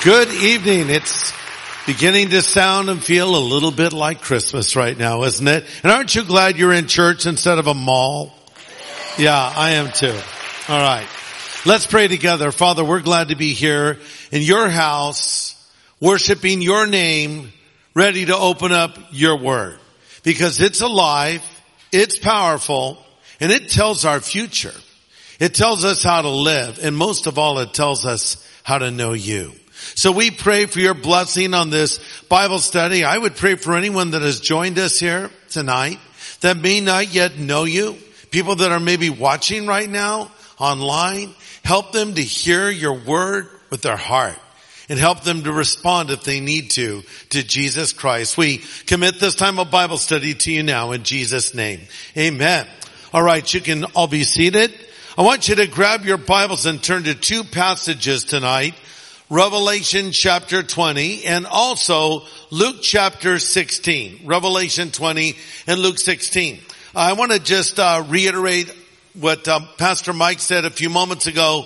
Good evening. It's beginning to sound and feel a little bit like Christmas right now, isn't it? And aren't you glad you're in church instead of a mall? Yeah, I am too. All right. Let's pray together. Father, we're glad to be here in your house, worshiping your name, ready to open up your word. Because it's alive, it's powerful, and it tells our future. It tells us how to live, and most of all, it tells us how to know you. So we pray for your blessing on this Bible study. I would pray for anyone that has joined us here tonight that may not yet know you, people that are maybe watching right now online. Help them to hear your word with their heart and help them to respond if they need to Jesus Christ. We commit this time of Bible study to you now in Jesus' name. Amen. All right, you can all be seated. I want you to grab your Bibles and turn to two passages tonight. Revelation chapter 20 and also Luke chapter 16. Revelation 20 and Luke 16. I want to just reiterate what Pastor Mike said a few moments ago.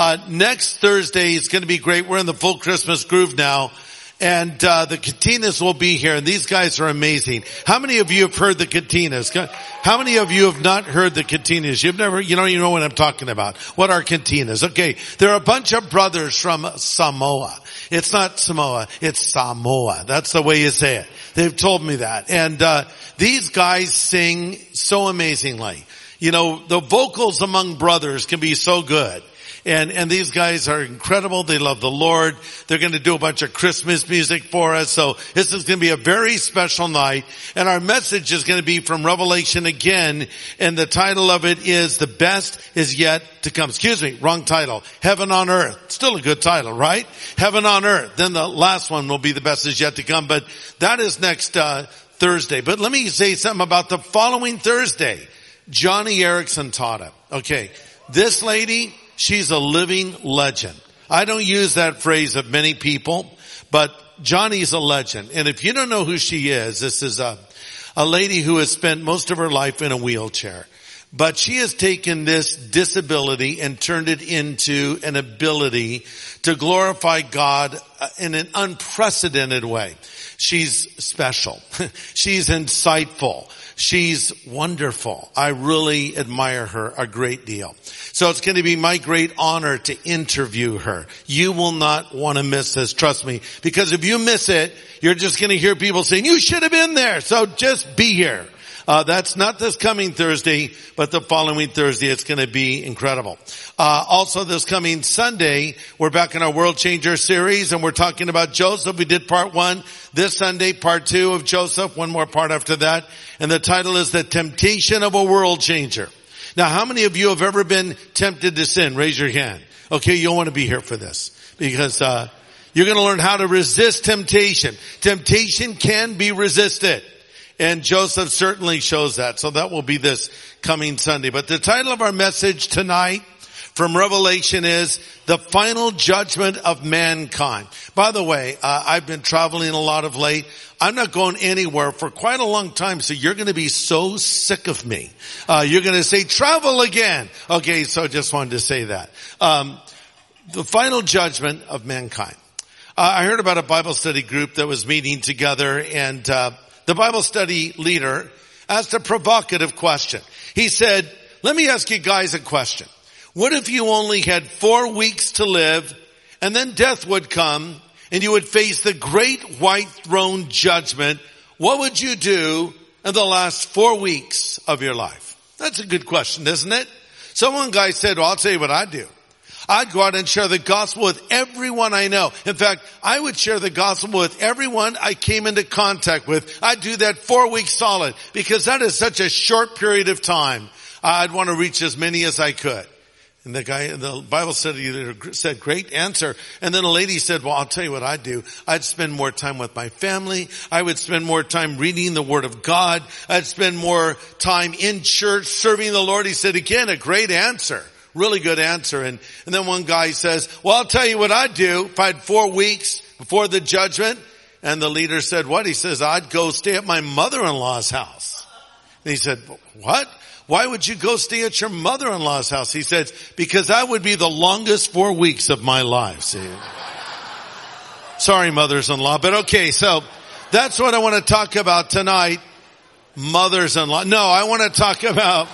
Next Thursday is going to be great. We're in the full Christmas groove now. And the Katinas will be here, and these guys are amazing. How many of you have heard the Katinas? How many of you have not heard the Katinas? You don't even know what I'm talking about. What are Katinas? Okay, they're a bunch of brothers from Samoa. It's not Samoa, it's Samoa. That's the way you say it. They've told me that. And these guys sing so amazingly. You know, the vocals among brothers can be so good. And these guys are incredible. They love the Lord. They're going to do a bunch of Christmas music for us. So this is going to be a very special night. And our message is going to be from Revelation again. And the title of it is The Best Is Yet to Come. Excuse me, wrong title. Heaven on Earth. Still a good title, right? Heaven on Earth. Then the last one will be The Best Is Yet to Come. But that is next Thursday. But let me say something about the following Thursday. Johnny Erickson taught it. Okay. This lady, she's a living legend. I don't use that phrase of many people, but Johnny's a legend. And if you don't know who she is, this is a lady who has spent most of her life in a wheelchair. But she has taken this disability and turned it into an ability to glorify God in an unprecedented way. She's special. She's insightful. She's wonderful. I really admire her a great deal. So it's going to be my great honor to interview her. You will not want to miss this, trust me. Because if you miss it, you're just going to hear people saying, you should have been there. So just be here. That's not this coming Thursday, but the following Thursday. It's going to be incredible. Also this coming Sunday, we're back in our World Changer series and we're talking about Joseph. We did part 1. This Sunday, part 2 of Joseph. One more part after that. And the title is The Temptation of a World Changer. Now, how many of you have ever been tempted to sin? Raise your hand. Okay, you'll want to be here for this because, you're going to learn how to resist temptation. Temptation can be resisted. And Joseph certainly shows that. So that will be this coming Sunday. But the title of our message tonight from Revelation is The Final Judgment of Mankind. By the way, I've been traveling a lot of late. I'm not going anywhere for quite a long time, so you're going to be so sick of me. You're going to say, travel again. Okay, so just wanted to say that. The final judgment of mankind. I heard about a Bible study group that was meeting together, and the Bible study leader asked a provocative question. He said, let me ask you guys a question. What if you only had 4 weeks to live and then death would come and you would face the great white throne judgment? What would you do in the last 4 weeks of your life? That's a good question, isn't it? So one guy said, well, I'll tell you what I'd do. I'd go out and share the gospel with everyone I know. In fact, I would share the gospel with everyone I came into contact with. I'd do that 4 weeks solid because that is such a short period of time. I'd want to reach as many as I could. And the Bible study leader said, great answer. And then a lady said, well, I'll tell you what I'd do. I'd spend more time with my family. I would spend more time reading the Word of God. I'd spend more time in church serving the Lord. He said, again, a great answer. Really good answer. And then one guy says, well, I'll tell you what I'd do if I had 4 weeks before the judgment. And the leader said, what? He says, I'd go stay at my mother-in-law's house. And he said, what? Why would you go stay at your mother-in-law's house? He said, because that would be the longest 4 weeks of my life. See? Sorry, mothers-in-law. But okay, so that's what I want to talk about tonight. Mothers-in-law. No, I want to talk about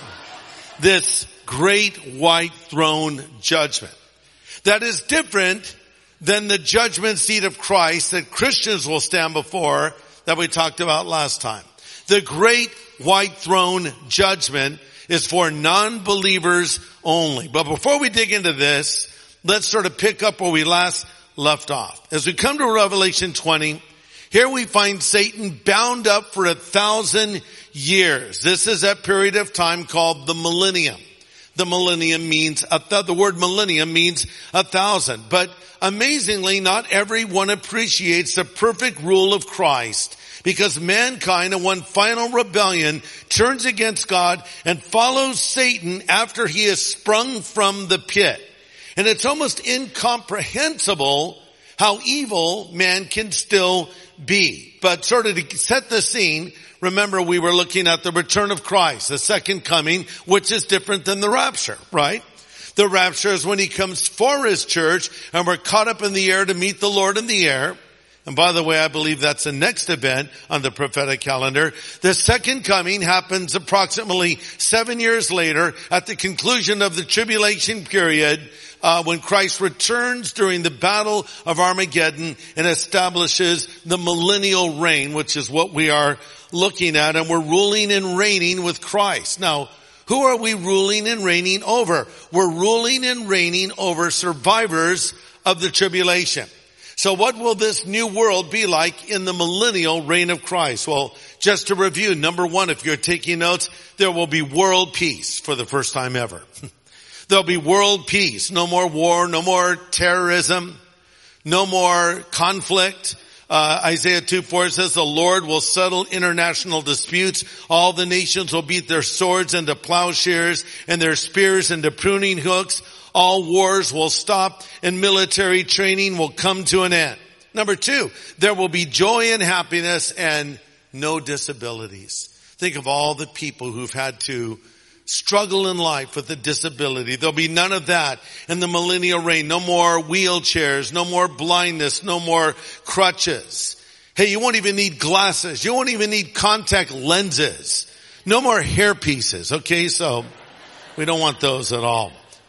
this great white throne judgment. That is different than the judgment seat of Christ that Christians will stand before that we talked about last time. The great white throne judgment is for non-believers only. But before we dig into this, let's sort of pick up where we last left off. As we come to Revelation 20, here we find Satan bound up for 1,000 years. This is that period of time called the millennium. The millennium means, the word millennium means 1,000. But amazingly, not everyone appreciates the perfect rule of Christ, because mankind in one final rebellion turns against God and follows Satan after he has sprung from the pit. And it's almost incomprehensible how evil man can still be. But sort of to set the scene, remember we were looking at the return of Christ, the second coming, which is different than the rapture, right? The rapture is when he comes for his church and we're caught up in the air to meet the Lord in the air. And by the way, I believe that's the next event on the prophetic calendar. The second coming happens approximately 7 years later at the conclusion of the tribulation period, when Christ returns during the battle of Armageddon and establishes the millennial reign, which is what we are looking at, and we're ruling and reigning with Christ. Now, who are we ruling and reigning over? We're ruling and reigning over survivors of the tribulation. So what will this new world be like in the millennial reign of Christ? Well, just to review, number one, if you're taking notes, there will be world peace for the first time ever. There'll be world peace. No more war, no more terrorism, no more conflict. Isaiah 2:4 says the Lord will settle international disputes. All the nations will beat their swords into plowshares and their spears into pruning hooks. All wars will stop and military training will come to an end. Number two, there will be joy and happiness and no disabilities. Think of all the people who've had to struggle in life with a disability. There'll be none of that in the millennial reign. No more wheelchairs, no more blindness, no more crutches. Hey, you won't even need glasses. You won't even need contact lenses. No more hair pieces. Okay, so we don't want those at all.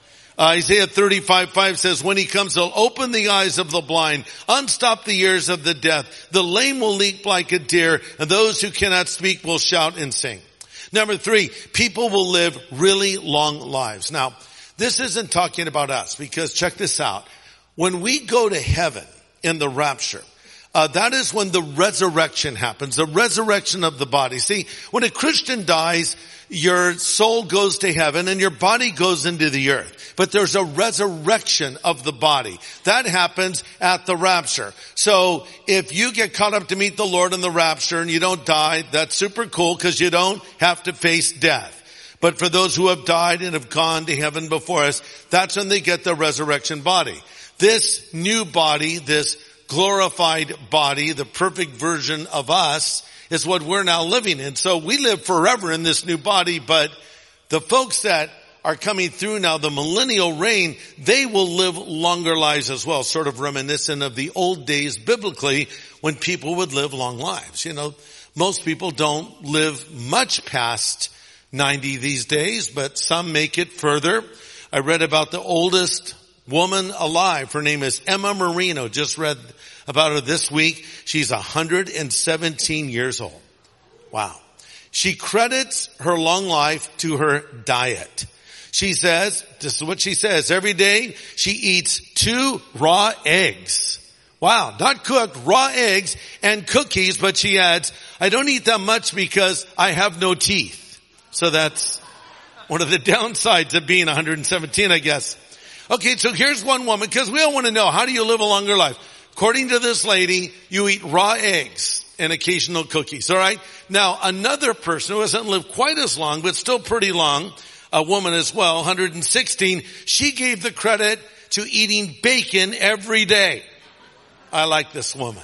Isaiah 35:5 says, when he comes, he'll open the eyes of the blind, unstop the ears of the deaf. The lame will leap like a deer, and those who cannot speak will shout and sing. Number three, people will live really long lives. Now, this isn't talking about us, because check this out. When we go to heaven in the rapture, that is when the resurrection happens, the resurrection of the body. See, when a Christian dies, your soul goes to heaven and your body goes into the earth. But there's a resurrection of the body. That happens at the rapture. So if you get caught up to meet the Lord in the rapture and you don't die, that's super cool because you don't have to face death. But for those who have died and have gone to heaven before us, that's when they get the resurrection body. This new body, this glorified body, the perfect version of us, is what we're now living in. So we live forever in this new body, but the folks that are coming through now, the millennial reign, they will live longer lives as well, sort of reminiscent of the old days biblically when people would live long lives. You know, most people don't live much past 90 these days, but some make it further. I read about the oldest woman alive. Her name is Emma Marino. Just read about her this week. She's 117 years old. Wow. She credits her long life to her diet. She says, this is what she says, every day she eats 2 raw eggs. Wow, not cooked, raw eggs and cookies, but she adds, I don't eat that much because I have no teeth. So that's one of the downsides of being 117, I guess. Okay, so here's one woman, because we all want to know, how do you live a longer life? According to this lady, you eat raw eggs and occasional cookies, all right? Now, another person who hasn't lived quite as long, but still pretty long, a woman as well, 116, she gave the credit to eating bacon every day. I like this woman.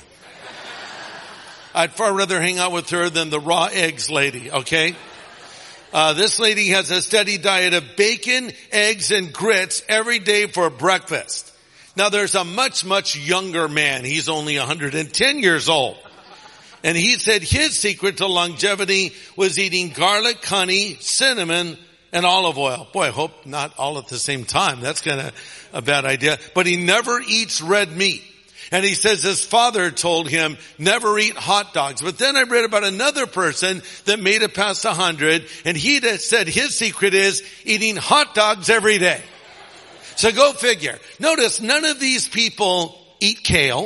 I'd far rather hang out with her than the raw eggs lady, okay? This lady has a steady diet of bacon, eggs, and grits every day for breakfast. Now there's a much, much younger man. He's only 110 years old. And he said his secret to longevity was eating garlic, honey, cinnamon, and olive oil. Boy, I hope not all at the same time. That's kind of a bad idea. But he never eats red meat. And he says his father told him never eat hot dogs. But then I read about another person that made it past 100, and he said his secret is eating hot dogs every day. So go figure. Notice none of these people eat kale.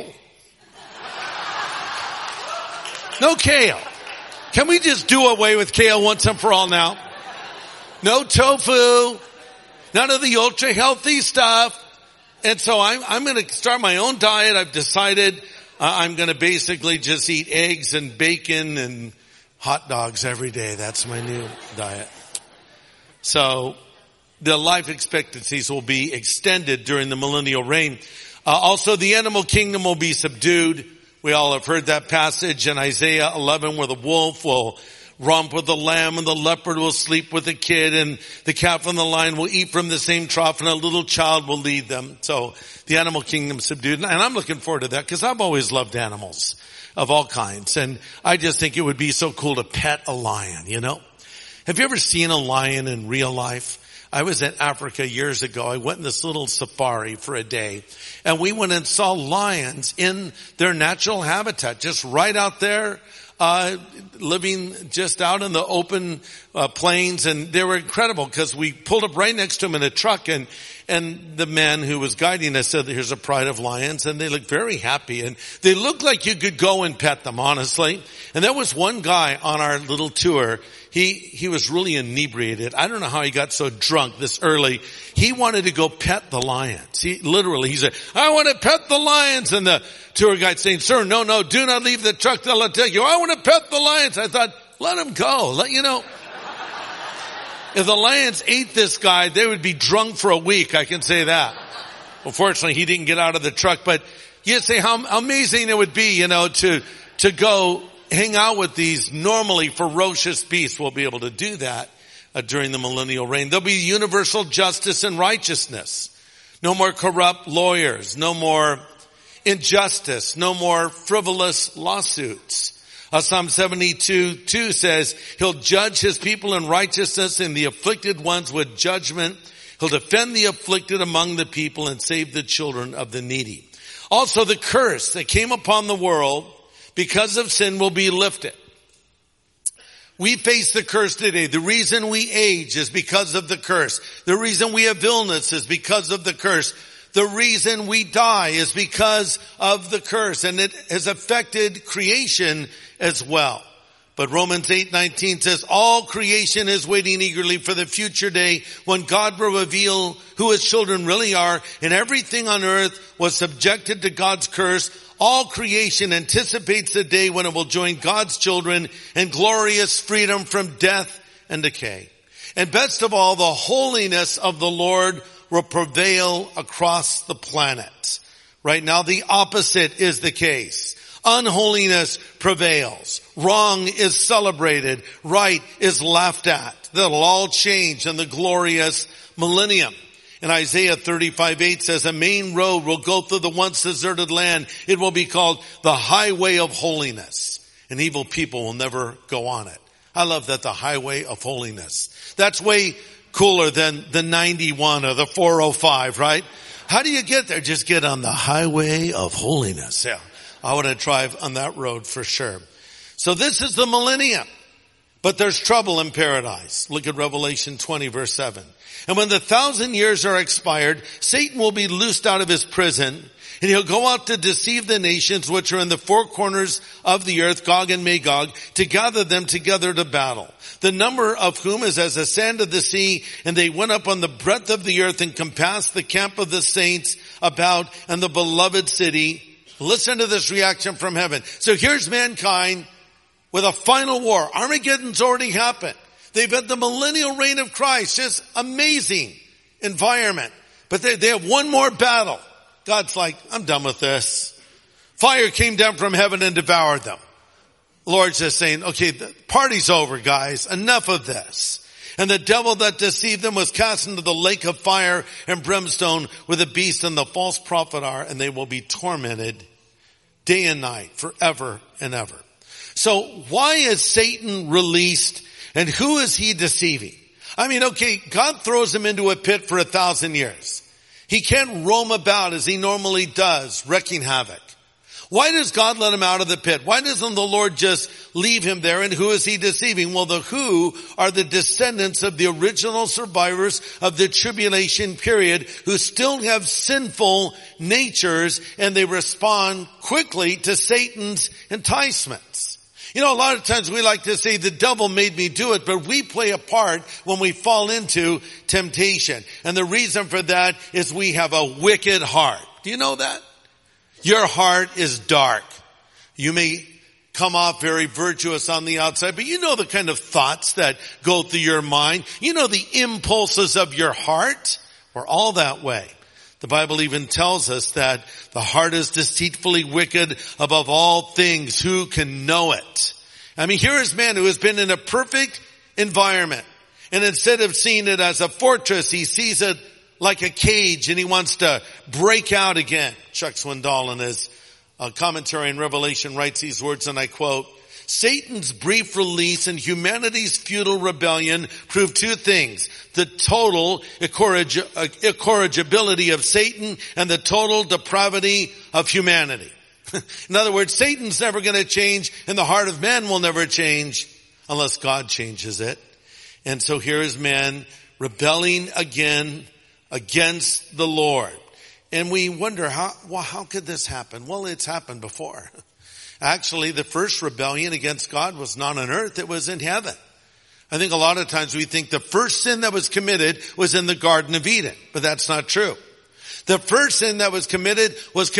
No kale. Can we just do away with kale once and for all now? No tofu. None of the ultra healthy stuff. And so I'm going to start my own diet. I've decided I'm going to basically just eat eggs and bacon and hot dogs every day. That's my new diet. So the life expectancies will be extended during the millennial reign. Also, the animal kingdom will be subdued. We all have heard that passage in Isaiah 11 where the wolf will romp with the lamb and the leopard will sleep with the kid and the calf and the lion will eat from the same trough and a little child will lead them. So the animal kingdom subdued. And I'm looking forward to that because I've always loved animals of all kinds. And I just think it would be so cool to pet a lion, you know. Have you ever seen a lion in real life? I was in Africa years ago. I went in this little safari for a day and we went and saw lions in their natural habitat, just right out there, living just out in the open, plains. And they were incredible because we pulled up right next to them in a truck and the man who was guiding us said, here's a pride of lions. And they looked very happy and they looked like you could go and pet them, honestly. And there was one guy on our little tour. He was really inebriated. I don't know how he got so drunk this early. He wanted to go pet the lions. He said, I want to pet the lions. And the tour guide saying, sir, no, do not leave the truck till I tell you. I want to pet the lions. I thought, let him go. If the lions ate this guy, they would be drunk for a week. I can say that. Well, fortunately, he didn't get out of the truck, but you say how amazing it would be, to go hang out with these normally ferocious beasts. We'll be able to do that during the millennial reign. There'll be universal justice and righteousness. No more corrupt lawyers. No more injustice. No more frivolous lawsuits. Psalm 72:2 says, he'll judge his people in righteousness and the afflicted ones with judgment. He'll defend the afflicted among the people and save the children of the needy. Also, the curse that came upon the world because of sin will be lifted. We face the curse today. The reason we age is because of the curse. The reason we have illness is because of the curse. The reason we die is because of the curse. And it has affected creation as well. But Romans 8:19 says, all creation is waiting eagerly for the future day when God will reveal who his children really are, and everything on earth was subjected to God's curse. All creation anticipates the day when it will join God's children in glorious freedom from death and decay. And best of all, the holiness of the Lord will prevail across the planet. Right now, the opposite is the case. Unholiness prevails. Wrong is celebrated. Right is laughed at. That'll all change in the glorious millennium. And Isaiah 35:8 says, a main road will go through the once deserted land. It will be called the highway of holiness. And evil people will never go on it. I love that, the highway of holiness. That's way cooler than the 91 or the 405, right? How do you get there? Just get on the highway of holiness. Yeah. I want to drive on that road for sure. So this is the millennium. But there's trouble in paradise. Look at Revelation 20 verse 7. And when the 1,000 years are expired, Satan will be loosed out of his prison, and he'll go out to deceive the nations which are in the four corners of the earth, Gog and Magog, to gather them together to battle. The number of whom is as the sand of the sea, and they went up on the breadth of the earth and compassed the camp of the saints about and the beloved city. Listen to this reaction from heaven. So here's mankind with a final war. Armageddon's already happened. They've had the millennial reign of Christ. Just amazing environment. But they have one more battle. God's like, I'm done with this. Fire came down from heaven and devoured them. The Lord's just saying, okay, the party's over, guys. Enough of this. And the devil that deceived them was cast into the lake of fire and brimstone where the beast and the false prophet are, and they will be tormented day and night forever and ever. So why is Satan released, and who is he deceiving? I mean, okay, God throws him into a pit for 1,000 years. He can't roam about as he normally does, wreaking havoc. Why does God let him out of the pit? Why doesn't the Lord just leave him there? And who is he deceiving? Well, the who are the descendants of the original survivors of the tribulation period who still have sinful natures, and they respond quickly to Satan's enticements. You know, a lot of times we like to say the devil made me do it, but we play a part when we fall into temptation. And the reason for that is we have a wicked heart. Do you know that? Your heart is dark. You may come off very virtuous on the outside, but you know the kind of thoughts that go through your mind. You know the impulses of your heart. We're all that way. The Bible even tells us that the heart is deceitfully wicked above all things. Who can know it? I mean, here is man who has been in a perfect environment. And instead of seeing it as a fortress, he sees it like a cage, and he wants to break out again. Chuck Swindoll in his commentary in Revelation writes these words, and I quote, Satan's brief release and humanity's futile rebellion prove two things: the total incorrigibility of Satan and the total depravity of humanity. In other words, Satan's never going to change, and the heart of man will never change unless God changes it. And so here is man rebelling again against the Lord. And we wonder, how could this happen? Well, it's happened before. Actually, the first rebellion against God was not on earth, it was in heaven. I think a lot of times we think the first sin that was committed was in the Garden of Eden, but that's not true. The first sin that was committed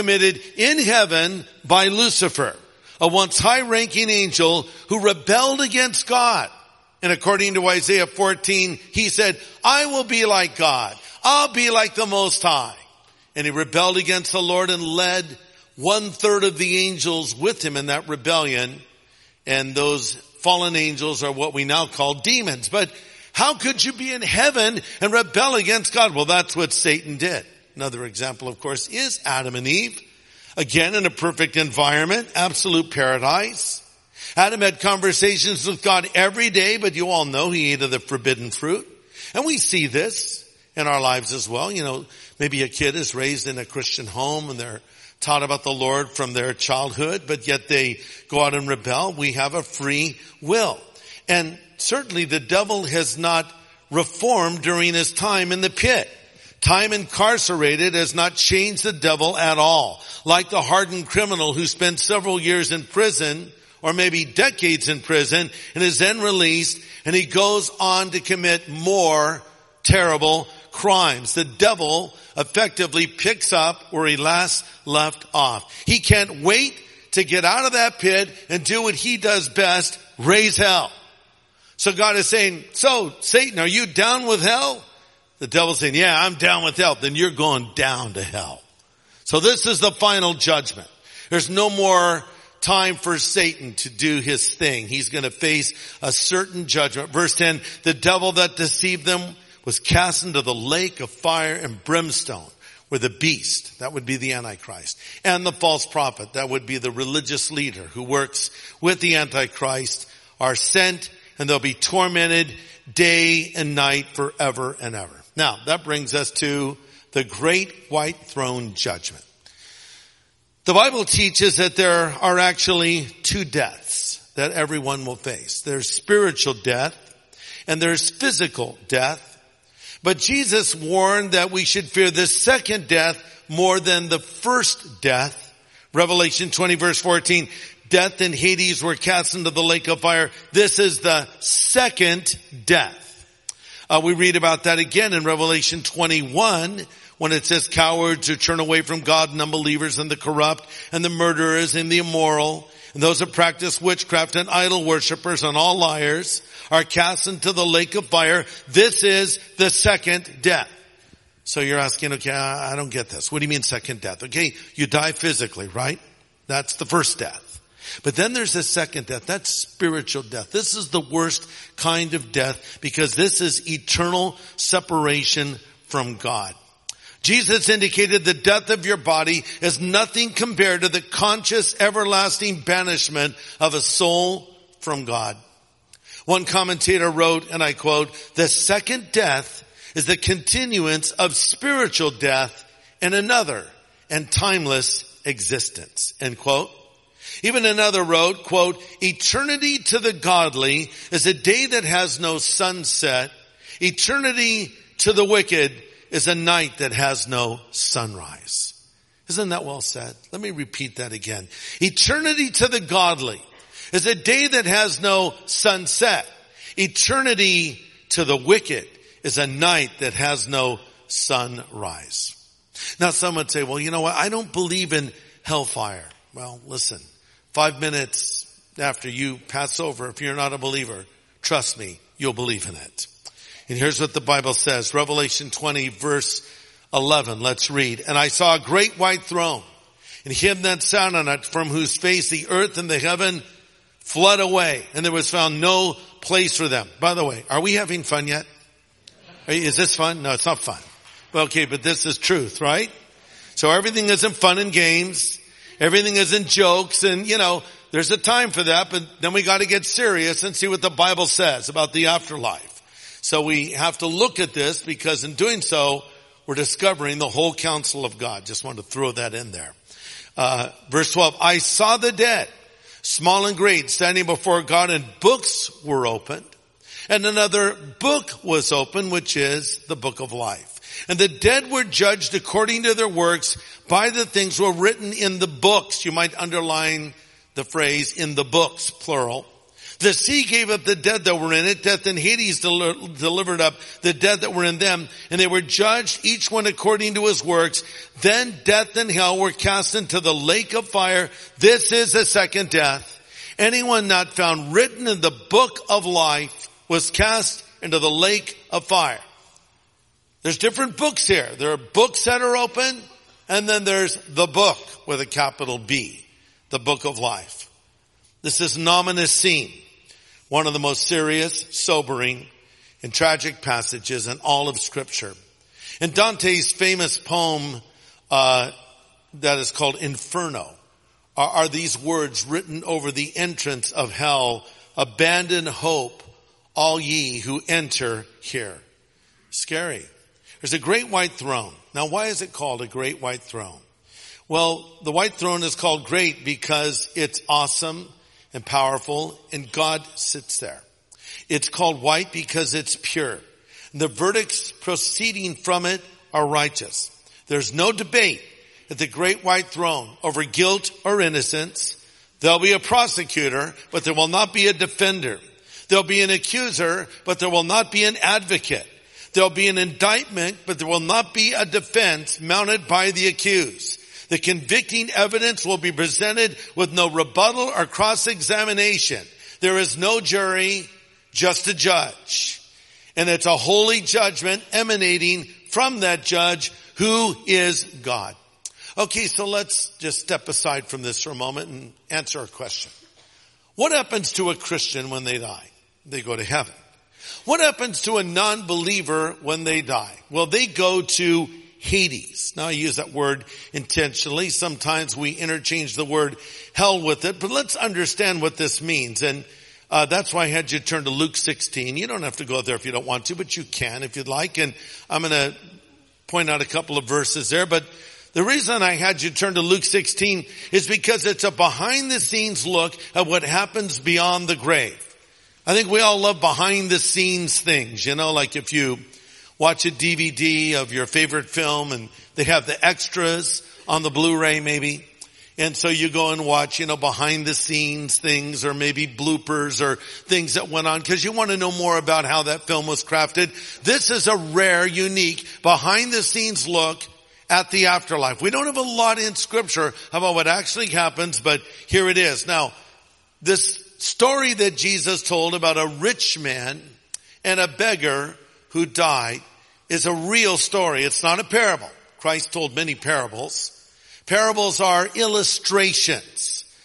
in heaven by Lucifer, a once high-ranking angel who rebelled against God. And according to Isaiah 14, he said, I will be like God. I'll be like the Most High. And he rebelled against the Lord and led 1/3 of the angels with him in that rebellion. And those fallen angels are what we now call demons. But how could you be in heaven and rebel against God? Well, that's what Satan did. Another example, of course, is Adam and Eve. Again, in a perfect environment, absolute paradise. Adam had conversations with God every day, but you all know he ate of the forbidden fruit. And we see this in our lives as well. You know, maybe a kid is raised in a Christian home and they're taught about the Lord from their childhood, but yet they go out and rebel. We have a free will. And certainly the devil has not reformed during his time in the pit. Time incarcerated has not changed the devil at all. Like the hardened criminal who spent several years in prison, or maybe decades in prison, and is then released, and he goes on to commit more terrible crimes. The devil effectively picks up where he last left off. He can't wait to get out of that pit and do what he does best, raise hell. So God is saying, so Satan, are you down with hell? The devil's saying, yeah, I'm down with hell. Then you're going down to hell. So this is the final judgment. There's no more time for Satan to do his thing. He's going to face a certain judgment. Verse 10, the devil that deceived them was cast into the lake of fire and brimstone, where the beast, that would be the Antichrist, and the false prophet, that would be the religious leader who works with the Antichrist, are sent, and they'll be tormented day and night forever and ever. Now, that brings us to the great white throne judgment. The Bible teaches that there are actually two deaths that everyone will face. There's spiritual death and there's physical death. But Jesus warned that we should fear the second death more than the first death. Revelation 20 verse 14, death and Hades were cast into the lake of fire. This is the second death. We read about that again in Revelation 21 when it says cowards who turn away from God and unbelievers and the corrupt and the murderers and the immoral and those that practice witchcraft and idol worshipers and all liars are cast into the lake of fire. This is the second death. So you're asking, okay, I don't get this. What do you mean second death? Okay, you die physically, right? That's the first death. But then there's a second death. That's spiritual death. This is the worst kind of death because this is eternal separation from God. Jesus indicated the death of your body is nothing compared to the conscious, everlasting banishment of a soul from God. One commentator wrote, and I quote, "The second death is the continuance of spiritual death in another and timeless existence," end quote. Even another wrote, quote, "Eternity to the godly is a day that has no sunset. Eternity to the wicked is a night that has no sunrise." Isn't that well said? Let me repeat that again. Eternity to the godly is a day that has no sunset. Eternity to the wicked is a night that has no sunrise. Now some would say, well, you know what? I don't believe in hellfire. Well, listen, 5 minutes after you pass over, if you're not a believer, trust me, you'll believe in it. And here's what the Bible says. Revelation 20 verse 11. Let's read. "And I saw a great white throne, and him that sat on it, from whose face the earth and the heaven fled away, and there was found no place for them." By the way, are we having fun yet? Is this fun? No, it's not fun. Okay, but this is truth, right? So everything isn't fun and games. Everything isn't jokes, and there's a time for that, but then we got to get serious and see what the Bible says about the afterlife. So we have to look at this because in doing so, we're discovering the whole counsel of God. Just want to throw that in there. Verse 12, "I saw the dead, small and great, standing before God, and books were opened. And another book was opened, which is the book of life. And the dead were judged according to their works by the things were written in the books." You might underline the phrase "in the books," plural. "The sea gave up the dead that were in it. Death and Hades delivered up the dead that were in them. And they were judged, each one according to his works. Then death and hell were cast into the lake of fire. This is the second death. Anyone not found written in the book of life was cast into the lake of fire." There's different books here. There are books that are open, and then there's the book with a capital B, the book of life. This is an ominous scene, one of the most serious, sobering, and tragic passages in all of Scripture. In Dante's famous poem that is called Inferno, are these words written over the entrance of hell: "Abandon hope, all ye who enter here." Scary. There's a great white throne. Now, why is it called a great white throne? Well, the white throne is called great because it's awesome and powerful, and God sits there. It's called white because it's pure. And the verdicts proceeding from it are righteous. There's no debate at the great white throne over guilt or innocence. There'll be a prosecutor, but there will not be a defender. There'll be an accuser, but there will not be an advocate. There'll be an indictment, but there will not be a defense mounted by the accused. The convicting evidence will be presented with no rebuttal or cross-examination. There is no jury, just a judge. And it's a holy judgment emanating from that judge who is God. Okay, so let's just step aside from this for a moment and answer a question. What happens to a Christian when they die? They go to heaven. What happens to a non-believer when they die? Well, they go to Hades. Now I use that word intentionally. Sometimes we interchange the word hell with it, but let's understand what this means. And that's why I had you turn to Luke 16. You don't have to go there if you don't want to, but you can if you'd like. And I'm going to point out a couple of verses there. But the reason I had you turn to Luke 16 is because it's a behind the scenes look at what happens beyond the grave. I think we all love behind the scenes things, like if you watch a DVD of your favorite film and they have the extras on the Blu-ray maybe. And so you go and watch, behind the scenes things or maybe bloopers or things that went on because you want to know more about how that film was crafted. This is a rare, unique, behind the scenes look at the afterlife. We don't have a lot in Scripture about what actually happens, but here it is. Now, this story that Jesus told about a rich man and a beggar who died is a real story. It's not a parable. Christ told many parables. Parables are illustrations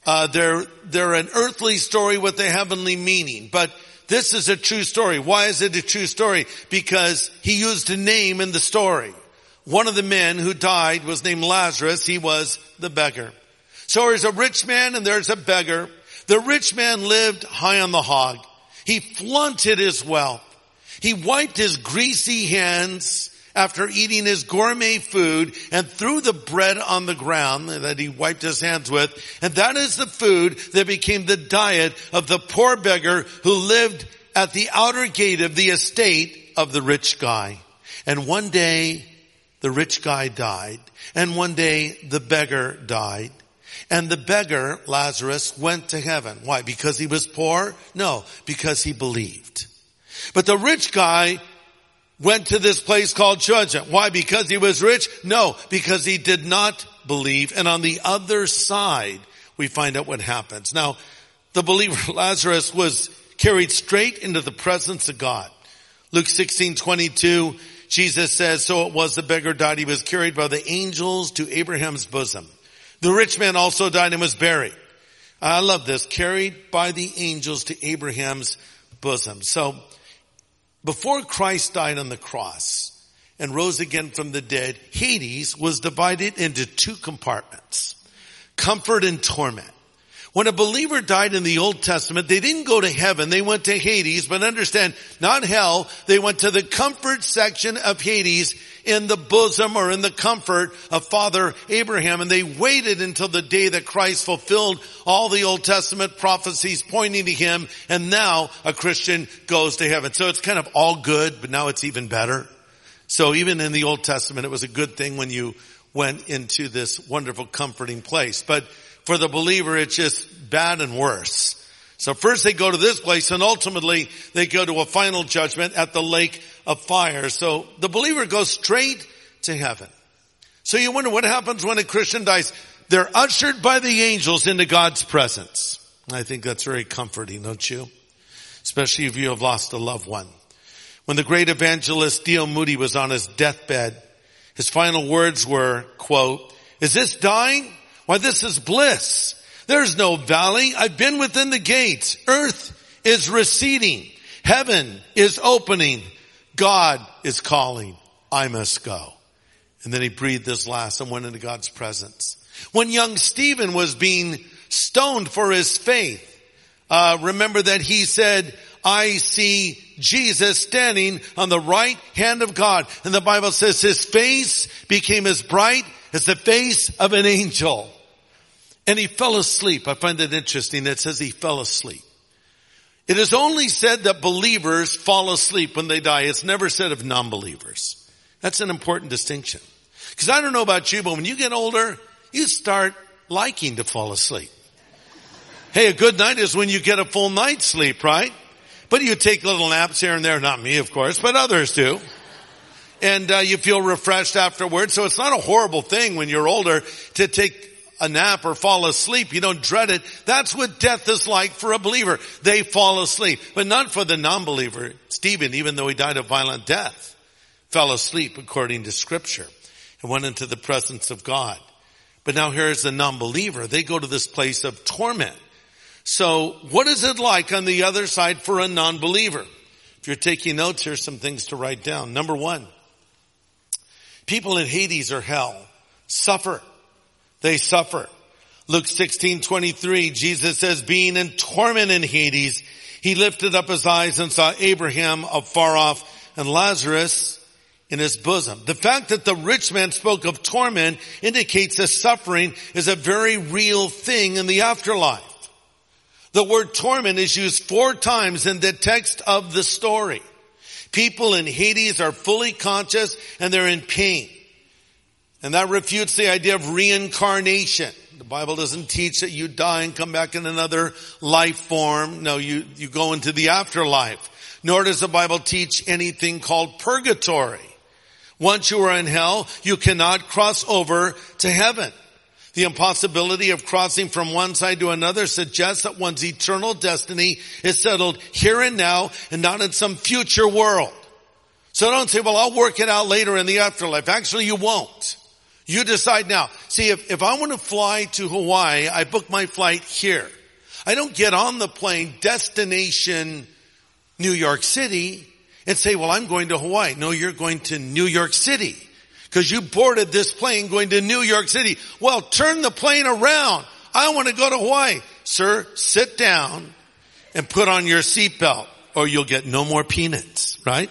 They're an earthly story with a heavenly meaning. But this is a true story. Why is it a true story? Because he used a name in the story. One of the men who died was named Lazarus. He was the beggar. So there's a rich man and there's a beggar. The rich man lived high on the hog. He flaunted his wealth. He wiped his greasy hands after eating his gourmet food and threw the bread on the ground that he wiped his hands with. And that is the food that became the diet of the poor beggar who lived at the outer gate of the estate of the rich guy. And one day the rich guy died. And one day the beggar died. And the beggar, Lazarus, went to heaven. Why? Because he was poor? No, because he believed. But the rich guy went to this place called judgment. Why? Because he was rich? No, because he did not believe. And on the other side, we find out what happens. Now, the believer Lazarus was carried straight into the presence of God. Luke 16:22, Jesus says, so it was the beggar died. He was carried by the angels to Abraham's bosom. The rich man also died and was buried. I love this. Carried by the angels to Abraham's bosom. So, before Christ died on the cross and rose again from the dead, Hades was divided into two compartments, comfort and torment. When a believer died in the Old Testament, they didn't go to heaven, they went to Hades, but understand, not hell, they went to the comfort section of Hades in the bosom or in the comfort of Father Abraham, and they waited until the day that Christ fulfilled all the Old Testament prophecies pointing to him, and now a Christian goes to heaven. So it's kind of all good, but now it's even better. So even in the Old Testament, it was a good thing when you went into this wonderful comforting place. But for the believer, it's just bad and worse. So first they go to this place and ultimately they go to a final judgment at the lake of fire. So the believer goes straight to heaven. So you wonder what happens when a Christian dies. They're ushered by the angels into God's presence. I think that's very comforting, don't you? Especially if you have lost a loved one. When the great evangelist D.L. Moody was on his deathbed, his final words were, quote, "Is this dying? Why, this is bliss. There's no valley. I've been within the gates. Earth is receding. Heaven is opening. God is calling. I must go." And then he breathed his last and went into God's presence. When young Stephen was being stoned for his faith, remember that he said, "I see Jesus standing on the right hand of God." And the Bible says his face became as bright as the face of an angel. And he fell asleep. I find it interesting. It says he fell asleep. It is only said that believers fall asleep when they die. It's never said of non-believers. That's an important distinction. Because I don't know about you, but when you get older, you start liking to fall asleep. Hey, a good night is when you get a full night's sleep, right? But you take little naps here and there. Not me, of course, but others do. And you feel refreshed afterwards. So it's not a horrible thing when you're older to take a nap or fall asleep. You don't dread it. That's what death is like for a believer. They fall asleep. But not for the non-believer. Stephen, even though he died a violent death, fell asleep according to Scripture and went into the presence of God. But now here's the non-believer. They go to this place of torment. So what is it like on the other side for a non-believer? If you're taking notes, here's some things to write down. Number one, people in Hades or hell suffer. They suffer. Luke 16:23, Jesus says, being in torment in Hades, he lifted up his eyes and saw Abraham afar off and Lazarus in his bosom. The fact that the rich man spoke of torment indicates that suffering is a very real thing in the afterlife. The word torment is used 4 times in the text of the story. People in Hades are fully conscious and they're in pain. And that refutes the idea of reincarnation. The Bible doesn't teach that you die and come back in another life form. No, you go into the afterlife. Nor does the Bible teach anything called purgatory. Once you are in hell, you cannot cross over to heaven. The impossibility of crossing from one side to another suggests that one's eternal destiny is settled here and now and not in some future world. So don't say, well, I'll work it out later in the afterlife. Actually, you won't. You decide now. See, if I want to fly to Hawaii, I book my flight here. I don't get on the plane, destination New York City, and say, well, I'm going to Hawaii. No, you're going to New York City because you boarded this plane going to New York City. Well, turn the plane around. I want to go to Hawaii. Sir, sit down and put on your seatbelt or you'll get no more peanuts, right?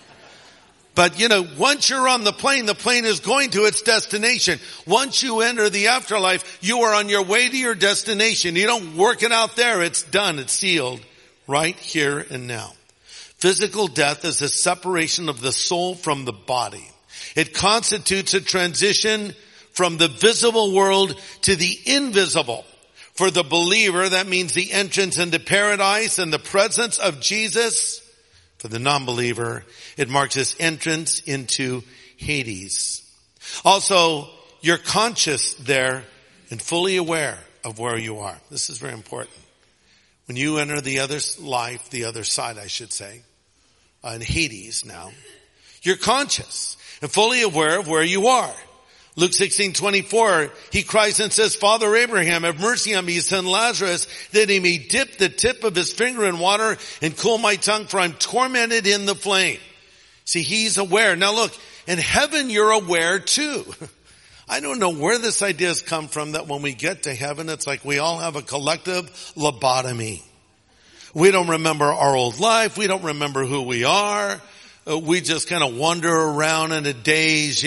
But once you're on the plane is going to its destination. Once you enter the afterlife, you are on your way to your destination. You don't work it out there. It's done. It's sealed right here and now. Physical death is a separation of the soul from the body. It constitutes a transition from the visible world to the invisible. For the believer, that means the entrance into paradise and the presence of Jesus. For the non-believer, it marks his entrance into Hades. Also, you're conscious there and fully aware of where you are. This is very important. When you enter the other life, the other side, I should say, in Hades now, you're conscious and fully aware of where you are. Luke 16:24, he cries and says, Father Abraham, have mercy on me, send Lazarus, that he may dip the tip of his finger in water and cool my tongue, for I'm tormented in the flame. See, he's aware. Now look, in heaven you're aware too. I don't know where this idea has come from that when we get to heaven, it's like we all have a collective lobotomy. We don't remember our old life. We don't remember who we are. We just kind of wander around in a daze,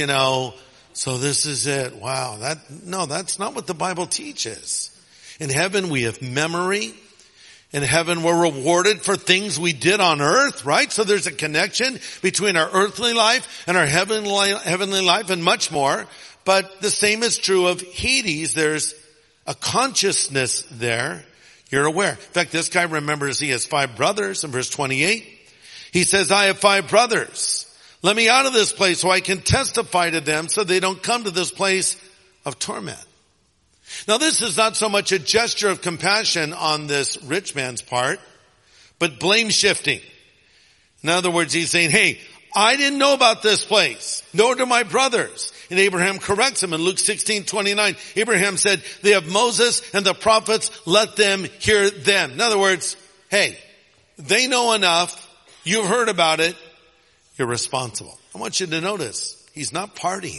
So this is it. Wow. That's not what the Bible teaches. In heaven we have memory. In heaven we're rewarded for things we did on earth, right? So there's a connection between our earthly life and our heavenly life and much more. But the same is true of Hades. There's a consciousness there. You're aware. In fact, this guy remembers he has 5 brothers in verse 28. He says, I have 5 brothers. Let me out of this place so I can testify to them so they don't come to this place of torment. Now this is not so much a gesture of compassion on this rich man's part, but blame shifting. In other words, he's saying, hey, I didn't know about this place, nor do my brothers. And Abraham corrects him in Luke 16:29. Abraham said, they have Moses and the prophets, let them hear them. In other words, hey, they know enough. You've heard about it. You're responsible. I want you to notice, he's not partying.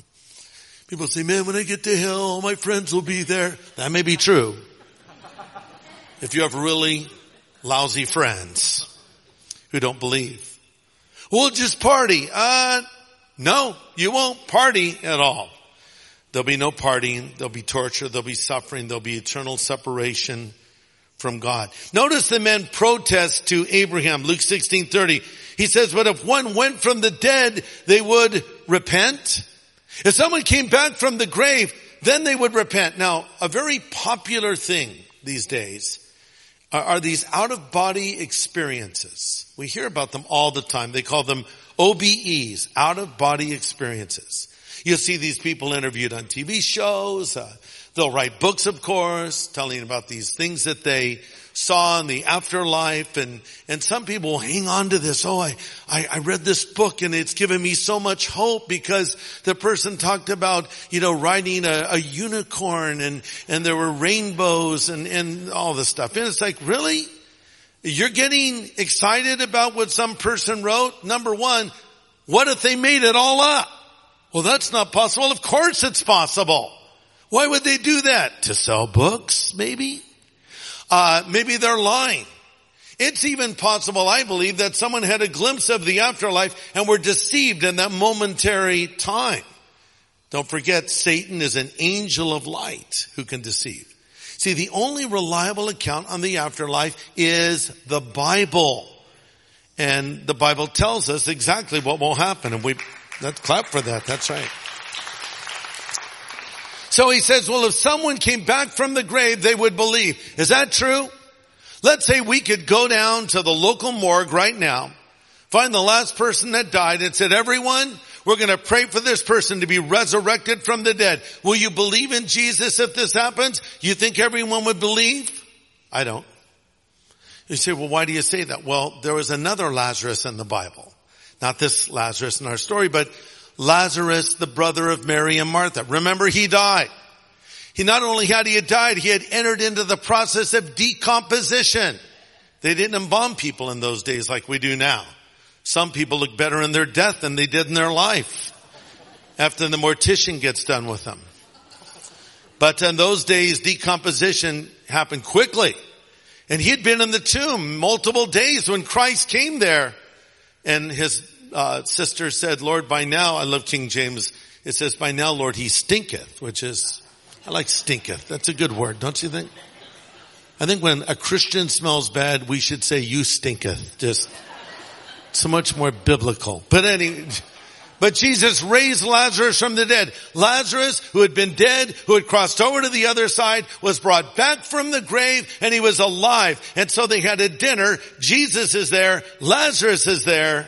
People say, man, when I get to hell, all my friends will be there. That may be true. If you have really lousy friends who don't believe. We'll just party. No, you won't party at all. There'll be no partying. There'll be torture. There'll be suffering. There'll be eternal separation from God. Notice the men protest to Abraham. Luke 16:30. He says, but if one went from the dead, they would repent. If someone came back from the grave, then they would repent. Now, a very popular thing these days are these out-of-body experiences. We hear about them all the time. They call them OBEs, out-of-body experiences. You'll see these people interviewed on TV shows. They'll write books, of course, telling about these things that they saw in the afterlife. And some people will hang on to this. Oh, I read this book and it's given me so much hope because the person talked about, riding a unicorn and there were rainbows and all this stuff. And it's like, really? You're getting excited about what some person wrote? Number one, what if they made it all up? Well, that's not possible. Of course it's possible. Why would they do that? To sell books, maybe? Maybe they're lying. It's even possible, I believe, that someone had a glimpse of the afterlife and were deceived in that momentary time. Don't forget, Satan is an angel of light who can deceive. See, the only reliable account on the afterlife is the Bible. And the Bible tells us exactly what will happen. And let's clap for that. That's right. So he says, well, if someone came back from the grave, they would believe. Is that true? Let's say we could go down to the local morgue right now, find the last person that died and said, everyone, we're going to pray for this person to be resurrected from the dead. Will you believe in Jesus if this happens? You think everyone would believe? I don't. You say, well, why do you say that? Well, there was another Lazarus in the Bible. Not this Lazarus in our story, but Lazarus, the brother of Mary and Martha. Remember, he died. He not only had died, he had entered into the process of decomposition. They didn't embalm people in those days like we do now. Some people look better in their death than they did in their life after the mortician gets done with them. But in those days, decomposition happened quickly. And he had been in the tomb multiple days when Christ came there. And his sister said, Lord, by now, I love King James. It says, by now, Lord, he stinketh, which is, I like stinketh. That's a good word, don't you think? I think when a Christian smells bad, we should say, you stinketh. Just so much more biblical. But Jesus raised Lazarus from the dead. Lazarus, who had been dead, who had crossed over to the other side, was brought back from the grave, and he was alive. And so they had a dinner. Jesus is there. Lazarus is there.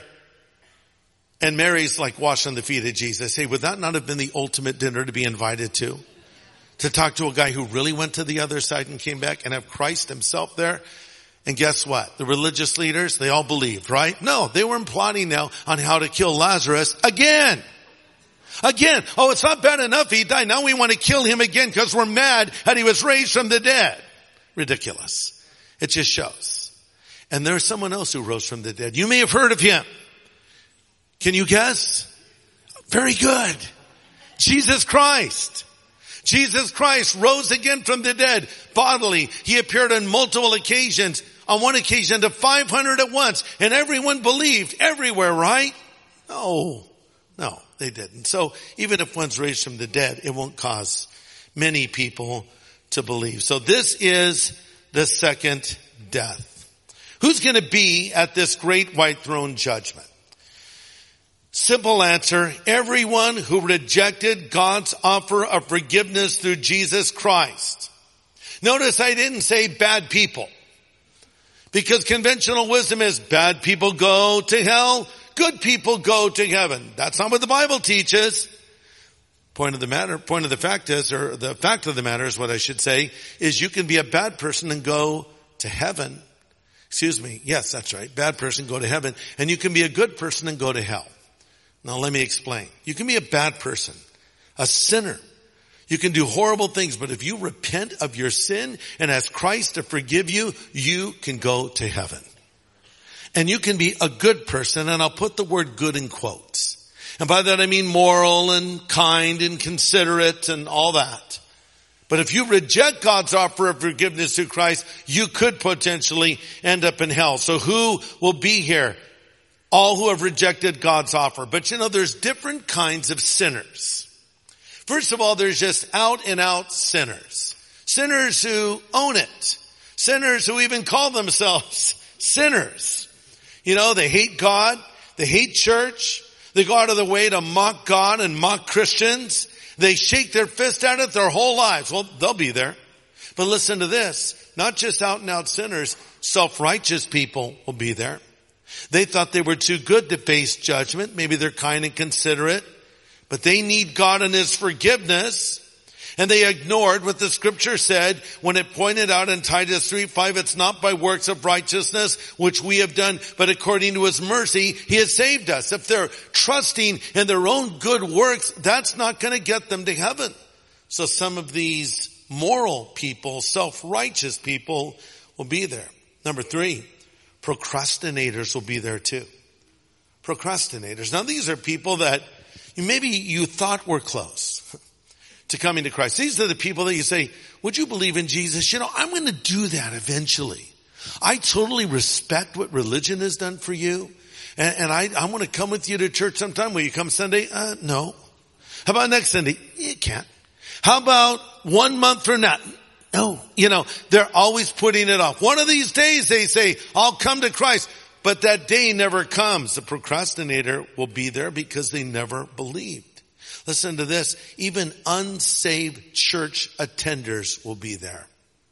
And Mary's like washing the feet of Jesus. Hey, would that not have been the ultimate dinner to be invited to? To talk to a guy who really went to the other side and came back and have Christ himself there? And guess what? The religious leaders, they all believed, right? No, they were plotting now on how to kill Lazarus again. Again. Oh, it's not bad enough he died. Now we want to kill him again because we're mad that he was raised from the dead. Ridiculous. It just shows. And there's someone else who rose from the dead. You may have heard of him. Can you guess? Very good. Jesus Christ. Jesus Christ rose again from the dead bodily. He appeared on multiple occasions. On one occasion to 500 at once. And everyone believed everywhere, right? No, they didn't. So even if one's raised from the dead, it won't cause many people to believe. So this is the second death. Who's going to be at this great white throne judgment? Simple answer, everyone who rejected God's offer of forgiveness through Jesus Christ. Notice I didn't say bad people. Because conventional wisdom is bad people go to hell, good people go to heaven. That's not what the Bible teaches. The fact of the matter is what I should say, is you can be a bad person and go to heaven. Excuse me. Yes, that's right. Bad person go to heaven. And you can be a good person and go to hell. Now let me explain. You can be a bad person, a sinner. You can do horrible things, but if you repent of your sin and ask Christ to forgive you, you can go to heaven. And you can be a good person, and I'll put the word good in quotes. And by that I mean moral and kind and considerate and all that. But if you reject God's offer of forgiveness through Christ, you could potentially end up in hell. So who will be here? All who have rejected God's offer. But there's different kinds of sinners. First of all, there's just out and out sinners. Sinners who own it. Sinners who even call themselves sinners. They hate God. They hate church. They go out of their way to mock God and mock Christians. They shake their fist at it their whole lives. Well, they'll be there. But listen to this. Not just out and out sinners. Self-righteous people will be there. They thought they were too good to face judgment. Maybe they're kind and considerate, but they need God and His forgiveness. And they ignored what the scripture said when it pointed out in Titus 3:5, it's not by works of righteousness which we have done, but according to His mercy, He has saved us. If they're trusting in their own good works, that's not going to get them to heaven. So some of these moral people, self-righteous people will be there. Number 3. Procrastinators will be there too. Procrastinators. Now these are people that maybe you thought were close to coming to Christ. These are the people that you say, would you believe in Jesus? I'm going to do that eventually. I totally respect what religion has done for you. And I want to come with you to church sometime. Will you come Sunday? No. How about next Sunday? You can't. How about 1 month from now? No, they're always putting it off. One of these days they say, I'll come to Christ. But that day never comes. The procrastinator will be there because they never believed. Listen to this. Even unsaved church attenders will be there.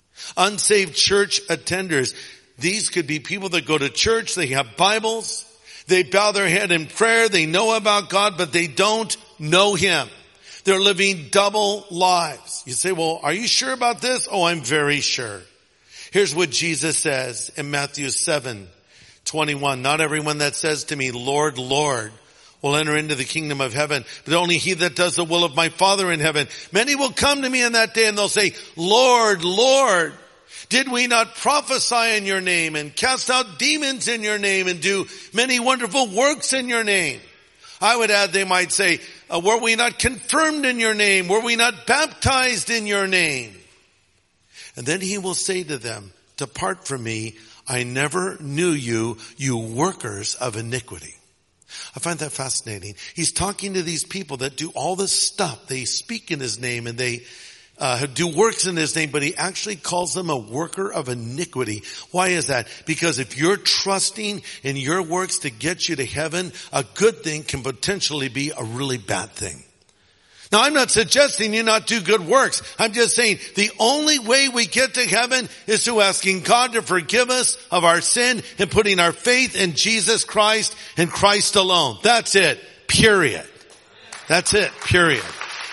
Unsaved church attenders. These could be people that go to church. They have Bibles. They bow their head in prayer. They know about God, but they don't know Him. They're living double lives. You say, well, are you sure about this? Oh, I'm very sure. Here's what Jesus says in Matthew 7:21. Not everyone that says to me, Lord, Lord, will enter into the kingdom of heaven, but only he that does the will of my Father in heaven. Many will come to me in that day and they'll say, Lord, Lord, did we not prophesy in your name and cast out demons in your name and do many wonderful works in your name? I would add, they might say, were we not confirmed in your name? Were we not baptized in your name? And then he will say to them, depart from me, I never knew you, you workers of iniquity. I find that fascinating. He's talking to these people that do all this stuff. They speak in his name and they do works in his name, but he actually calls them a worker of iniquity. Why is that? Because if you're trusting in your works to get you to heaven, a good thing can potentially be a really bad thing. Now, I'm not suggesting you not do good works. I'm just saying the only way we get to heaven is through asking God to forgive us of our sin and putting our faith in Jesus Christ and Christ alone. That's it. Period. That's it. Period.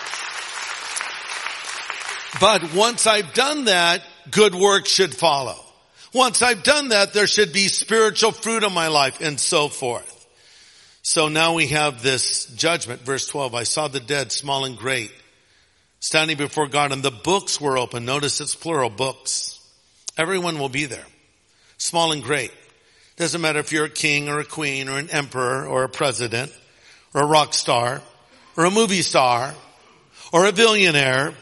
But once I've done that, good works should follow. Once I've done that, there should be spiritual fruit in my life and so forth. So now we have this judgment. Verse 12, I saw the dead, small and great, standing before God, and the books were open. Notice it's plural, books. Everyone will be there, small and great. Doesn't matter if you're a king or a queen or an emperor or a president or a rock star or a movie star or a billionaire.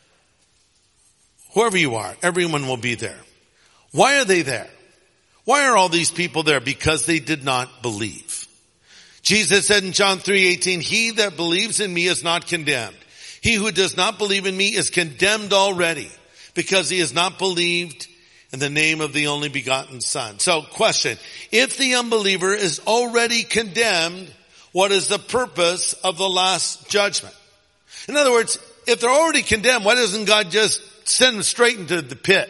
Whoever you are, everyone will be there. Why are they there? Why are all these people there? Because they did not believe. Jesus said in John 3:18, he that believes in me is not condemned. He who does not believe in me is condemned already, because he has not believed in the name of the only begotten Son. So question, if the unbeliever is already condemned, what is the purpose of the last judgment? In other words, if they're already condemned, why doesn't God just send them straight into the pit?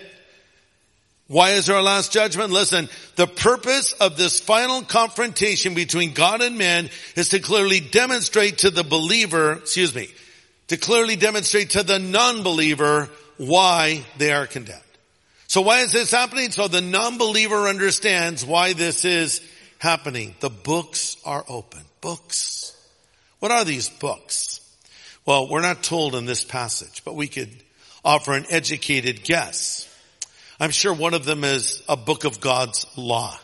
Why is there a last judgment? Listen, the purpose of this final confrontation between God and man is to clearly demonstrate to the believer, to clearly demonstrate to the non-believer why they are condemned. So why is this happening? So the non-believer understands why this is happening. The books are open. Books. What are these books? Well, we're not told in this passage, but we could offer an educated guess. I'm sure one of them is a book of God's law.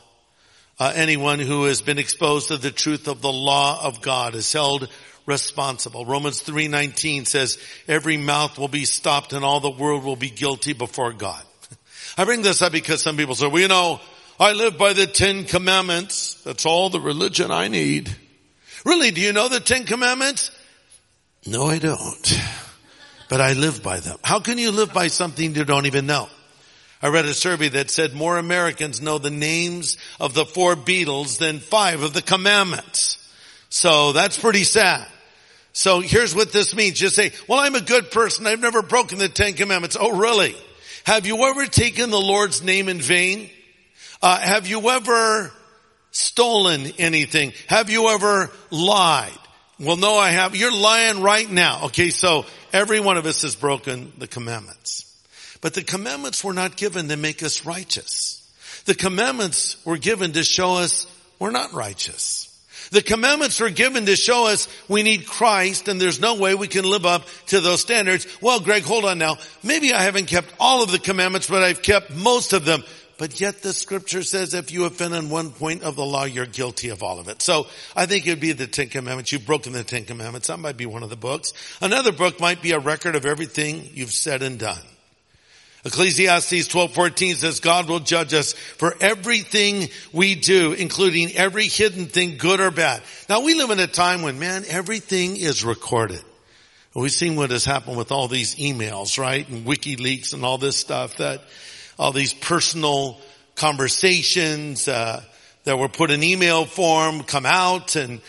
Anyone who has been exposed to the truth of the law of God is held responsible. Romans 3:19 says, every mouth will be stopped and all the world will be guilty before God. I bring this up because some people say, well, I live by the 10 Commandments. That's all the religion I need. Really, do you know the 10 Commandments? No, I don't. But I live by them. How can you live by something you don't even know? I read a survey that said more Americans know the names of the 4 Beatles than 5 of the commandments. So that's pretty sad. So here's what this means. Just say, well, I'm a good person. I've never broken the 10 Commandments. Oh, really? Have you ever taken the Lord's name in vain? Have you ever stolen anything? Have you ever lied? Well, no, I have. You're lying right now. Okay, so every one of us has broken the commandments. But the commandments were not given to make us righteous. The commandments were given to show us we're not righteous. The commandments were given to show us we need Christ and there's no way we can live up to those standards. Well, Greg, hold on now. Maybe I haven't kept all of the commandments, but I've kept most of them. But yet the scripture says if you offend on one point of the law, you're guilty of all of it. So I think it would be the 10 Commandments. You've broken the 10 Commandments. That might be one of the books. Another book might be a record of everything you've said and done. Ecclesiastes 12:14 says God will judge us for everything we do, including every hidden thing, good or bad. Now we live in a time when, everything is recorded. We've seen what has happened with all these emails, right? And WikiLeaks and all this stuff, that all these personal conversations, that were put in email form come out and,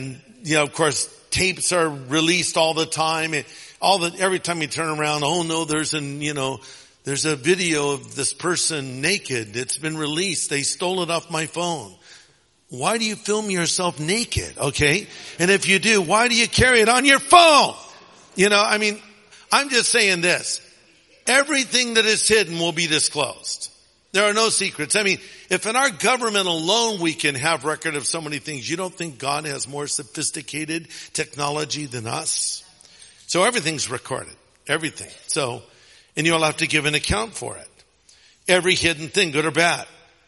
of course, tapes are released all the time. Every time you turn around, oh no, there's a video of this person naked. It's been released. They stole it off my phone. Why do you film yourself naked? Okay. And if you do, why do you carry it on your phone? I'm just saying this. Everything that is hidden will be disclosed. There are no secrets. I mean, if in our government alone we can have record of so many things, you don't think God has more sophisticated technology than us? So everything's recorded. Everything. So, and you'll have to give an account for it. Every hidden thing, good or bad.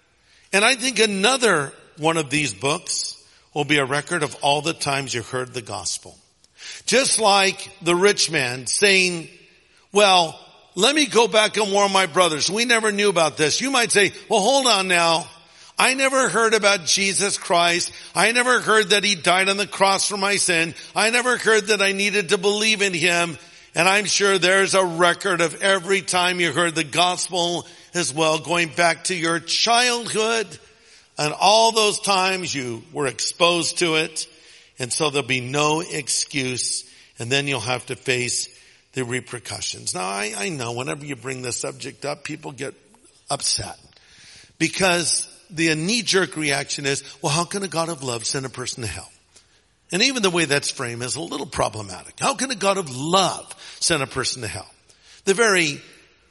And I think another one of these books will be a record of all the times you heard the gospel. Just like the rich man saying, well, let me go back and warn my brothers. We never knew about this. You might say, well, hold on now. I never heard about Jesus Christ. I never heard that he died on the cross for my sin. I never heard that I needed to believe in him. And I'm sure there's a record of every time you heard the gospel as well, going back to your childhood and all those times you were exposed to it. And so there'll be no excuse. And then you'll have to face the repercussions. Now, I know whenever you bring this subject up, people get upset because the knee-jerk reaction is, well, how can a God of love send a person to hell? And even the way that's framed is a little problematic. How can a God of love send a person to hell? The very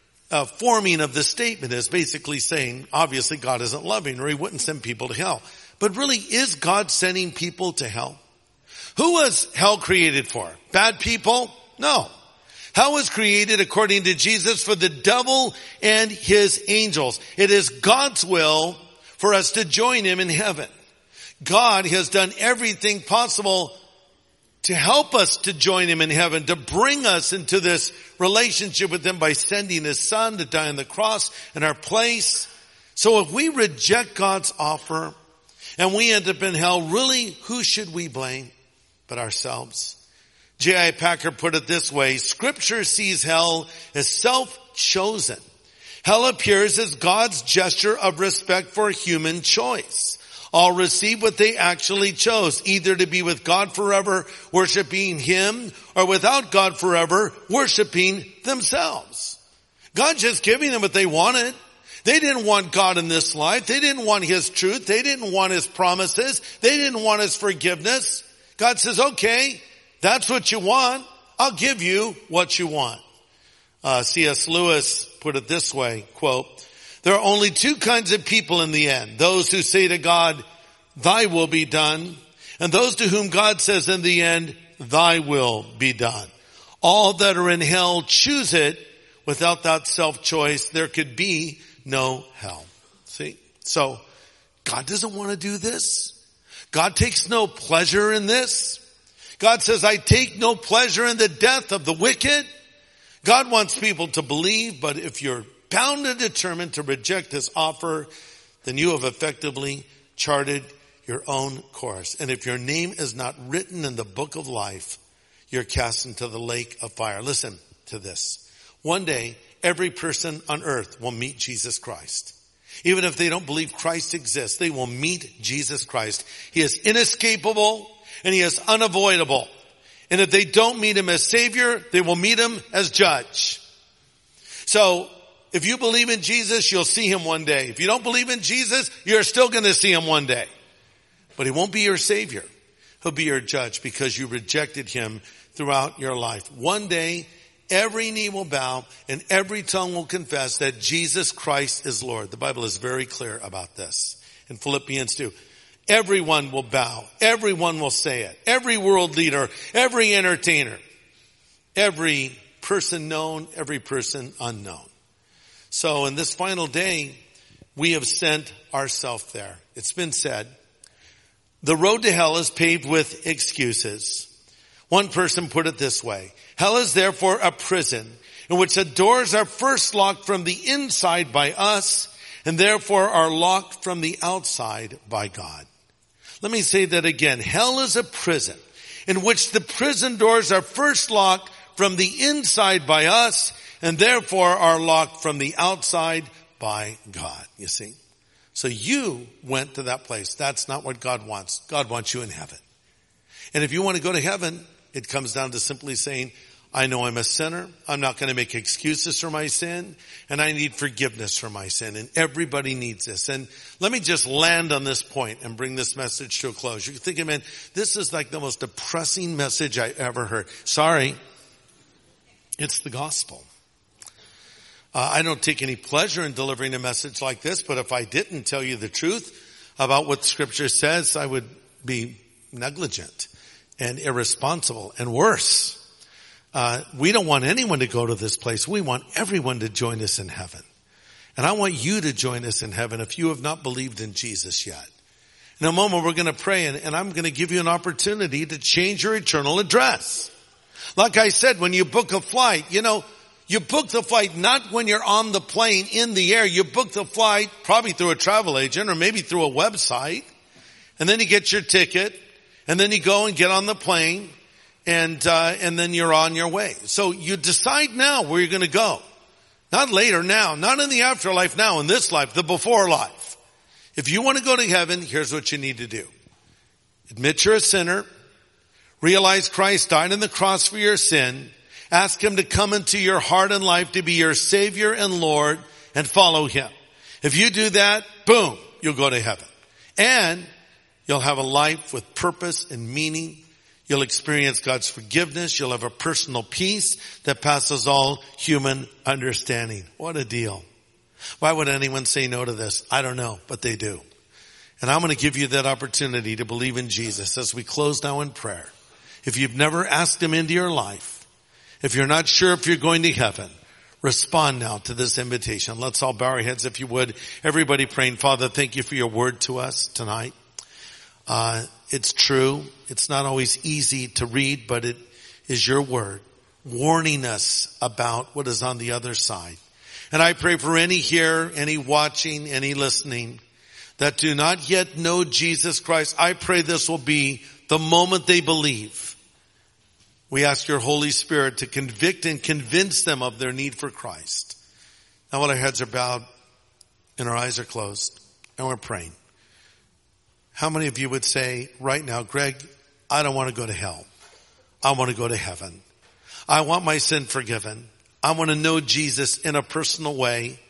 forming of the statement is basically saying, obviously God isn't loving or he wouldn't send people to hell. But really, is God sending people to hell? Who was hell created for? Bad people? No. Hell was created, according to Jesus, for the devil and his angels. It is God's will for us to join him in heaven. God has done everything possible to help us to join him in heaven, to bring us into this relationship with him by sending his son to die on the cross in our place. So if we reject God's offer and we end up in hell, really, who should we blame but ourselves? J.I. Packer put it this way: Scripture sees hell as self-chosen. Hell appears as God's gesture of respect for human choice. All receive what they actually chose, either to be with God forever, worshiping him, or without God forever, worshiping themselves. God's just giving them what they wanted. They didn't want God in this life. They didn't want his truth. They didn't want his promises. They didn't want his forgiveness. God says, okay, that's what you want. I'll give you what you want. C.S. Lewis put it this way, quote, there are only two kinds of people in the end. Those who say to God, thy will be done, and those to whom God says in the end, thy will be done. All that are in hell choose it. Without that self-choice, there could be no hell. See? So, God doesn't want to do this. God takes no pleasure in this. God says, I take no pleasure in the death of the wicked. God wants people to believe, but if you're bound and determined to reject his offer, then you have effectively charted your own course. And if your name is not written in the book of life, you're cast into the lake of fire. Listen to this. One day, every person on earth will meet Jesus Christ. Even if they don't believe Christ exists, they will meet Jesus Christ. He is inescapable and he is unavoidable. And if they don't meet him as Savior, they will meet him as Judge. So, if you believe in Jesus, you'll see him one day. If you don't believe in Jesus, you're still going to see him one day. But he won't be your Savior. He'll be your Judge because you rejected him throughout your life. One day, every knee will bow and every tongue will confess that Jesus Christ is Lord. The Bible is very clear about this. In Philippians 2. Everyone will bow. Everyone will say it. Every world leader, every entertainer, every person known, every person unknown. So in this final day, we have sent ourselves there. It's been said, the road to hell is paved with excuses. One person put it this way: hell is therefore a prison in which the doors are first locked from the inside by us and therefore are locked from the outside by God. Let me say that again. Hell is a prison in which the prison doors are first locked from the inside by us and therefore are locked from the outside by God. You see? So you went to that place. That's not what God wants. God wants you in heaven. And if you want to go to heaven, it comes down to simply saying, I know I'm a sinner. I'm not going to make excuses for my sin. And I need forgiveness for my sin. And everybody needs this. And let me just land on this point and bring this message to a close. You're thinking, man, this is like the most depressing message I ever heard. Sorry. It's the gospel. I don't take any pleasure in delivering a message like this, but if I didn't tell you the truth about what Scripture says, I would be negligent and irresponsible and worse. We don't want anyone to go to this place. We want everyone to join us in heaven. And I want you to join us in heaven if you have not believed in Jesus yet. In a moment, we're going to pray, and I'm going to give you an opportunity to change your eternal address. Like I said, when you book a flight, you book the flight not when you're on the plane in the air. You book the flight probably through a travel agent or maybe through a website. And then you get your ticket, and then you go and get on the plane, and then you're on your way. So you decide now where you're going to go. Not later, now. Not in the afterlife, now. In this life, the before life. If you want to go to heaven, here's what you need to do. Admit you're a sinner. Realize Christ died on the cross for your sin. Ask Him to come into your heart and life to be your Savior and Lord, and follow Him. If you do that, boom, you'll go to heaven. And you'll have a life with purpose and meaning. You'll experience God's forgiveness. You'll have a personal peace that passes all human understanding. What a deal. Why would anyone say no to this? I don't know, but they do. And I'm going to give you that opportunity to believe in Jesus as we close now in prayer. If you've never asked Him into your life, if you're not sure if you're going to heaven, respond now to this invitation. Let's all bow our heads if you would. Everybody praying. Father, thank you for your word to us tonight. It's true. It's not always easy to read, but it is your word warning us about what is on the other side. And I pray for any here, any watching, any listening that do not yet know Jesus Christ. I pray this will be the moment they believe. We ask your Holy Spirit to convict and convince them of their need for Christ. Now while our heads are bowed and our eyes are closed and we're praying, how many of you would say right now, Greg, I don't want to go to hell. I want to go to heaven. I want my sin forgiven. I want to know Jesus in a personal way.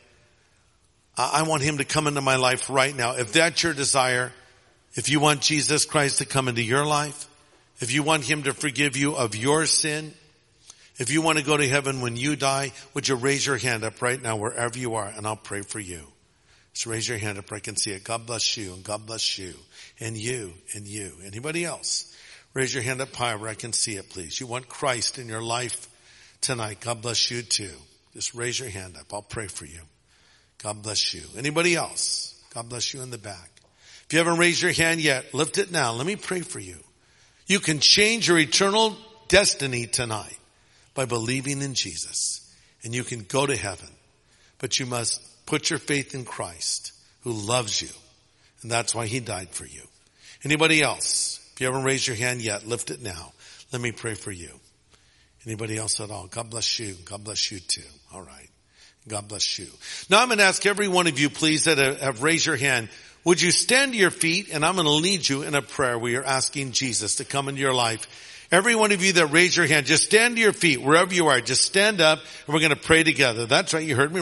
I want Him to come into my life right now. If that's your desire, if you want Jesus Christ to come into your life, if you want Him to forgive you of your sin, if you want to go to heaven when you die, would you raise your hand up right now wherever you are, and I'll pray for you. So raise your hand up where I can see it. God bless you, and God bless you, and you, and you. Anybody else? Raise your hand up high where I can see it, please. You want Christ in your life tonight. God bless you too. Just raise your hand up. I'll pray for you. God bless you. Anybody else? God bless you in the back. If you haven't raised your hand yet, lift it now. Let me pray for you. You can change your eternal destiny tonight by believing in Jesus. And you can go to heaven. But you must put your faith in Christ, who loves you. And that's why He died for you. Anybody else? If you haven't raised your hand yet, lift it now. Let me pray for you. Anybody else at all? God bless you. God bless you too. All right. God bless you. Now I'm going to ask every one of you, please, that have raised your hand, would you stand to your feet, and I'm going to lead you in a prayer where you're asking Jesus to come into your life. Every one of you that raised your hand, just stand to your feet wherever you are. Just stand up, and we're going to pray together. That's right. You heard me.